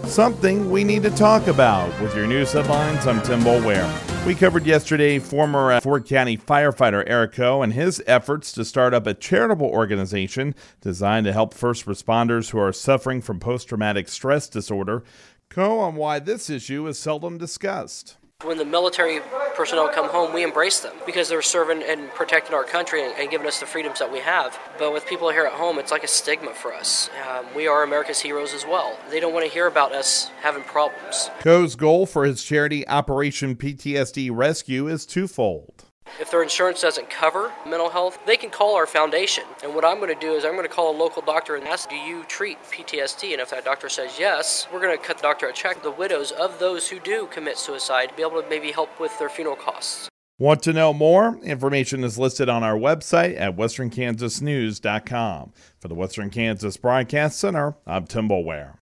Something we need to talk about. With your news headlines, I'm Tim Boulware. We covered yesterday former Ford County firefighter Eric Coe and his efforts to start up a charitable organization designed to help first responders who are suffering from post-traumatic stress disorder. Coe on why this issue is seldom discussed. When the military personnel come home, we embrace them because they're serving and protecting our country and giving us the freedoms that we have. But with people here at home, it's like a stigma for us. We are America's heroes as well. They don't want to hear about us having problems. Coe's goal for his charity Operation PTSD Rescue is twofold. If their insurance doesn't cover mental health, they can call our foundation. And what I'm going to do is I'm going to call a local doctor and ask, do you treat PTSD? And if that doctor says yes, we're going to cut the doctor a check. The widows of those who do commit suicide be able to maybe help with their funeral costs. Want to know more? Information is listed on our website at westernkansasnews.com. For the Western Kansas Broadcast Center, I'm Tim Boulware.